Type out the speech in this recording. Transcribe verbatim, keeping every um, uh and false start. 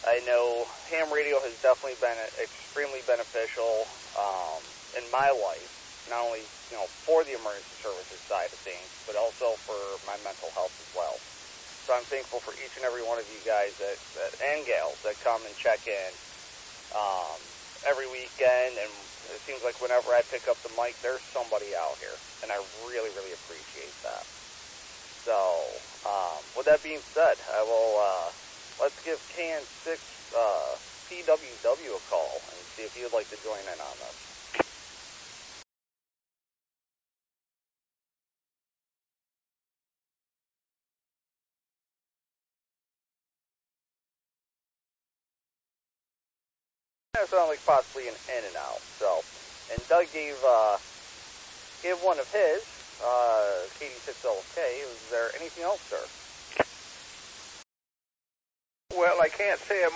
I know ham radio has definitely been extremely beneficial um, in my life, not only you know for the emergency services side of things, but also for my mental health as well. So I'm thankful for each and every one of you guys that, that and gals that come and check in um, every weekend, and it seems like whenever I pick up the mic, there's somebody out here, and I really, really appreciate that. So, um, with that being said, I will, uh, let's give K N six uh, P W W a call and see if you'd like to join in on this. That sounded like possibly an in and out, so, and Doug gave, uh, gave one of his, uh, K D six L K. Is there anything else, sir? Well, I can't say